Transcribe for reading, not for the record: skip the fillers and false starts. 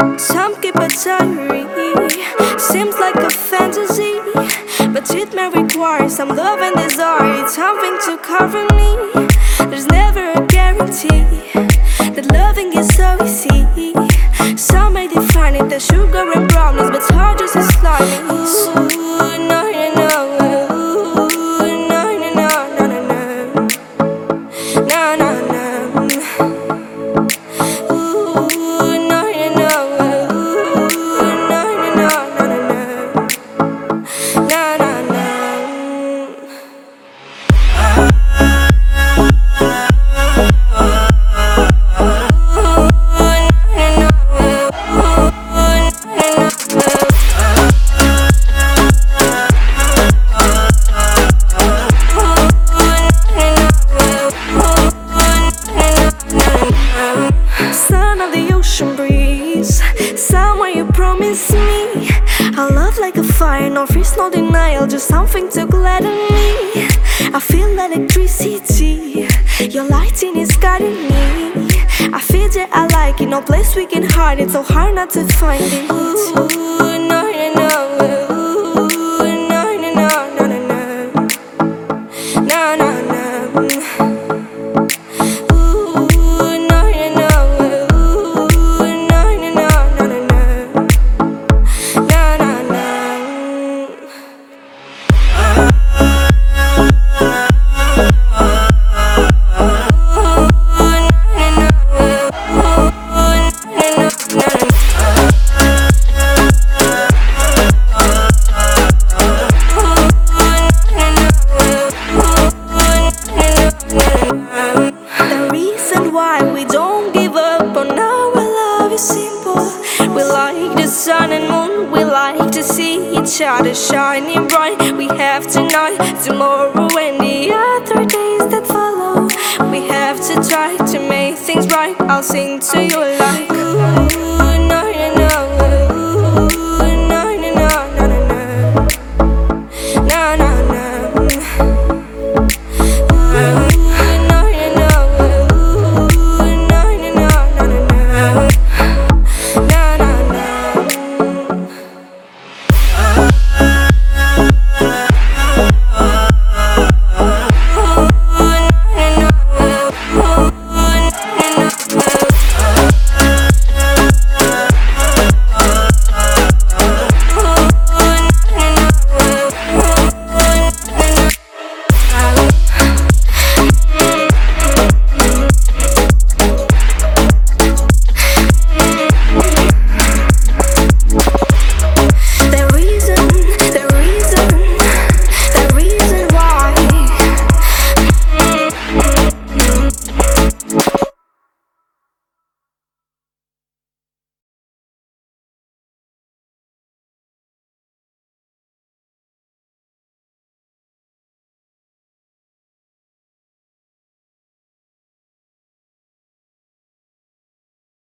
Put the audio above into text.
Some keep a diary, seems like a fantasy, but it may require some love and desire, something to cover me. There's never a guarantee that loving is so easy. Some may define it as sugar and brownies, but hard just as slimy. Ooh, no, no, no. Ooh, no, no, no, no, no, no. No, no, no. Son of the ocean breeze, somewhere you promised me a love like a fire, no freeze, no denial, just something to gladden me. I feel electricity, your lighting is guiding me. I feel that I like it, no place we can hide it, so hard not to find it. Ooh, no, no, no. Ooh, no, no, no, no, no, no. No, no, no. We like the sun and moon, we like to see each other shining bright. We have tonight, tomorrow and the other days that follow. We have to try to make things right. I'll sing to you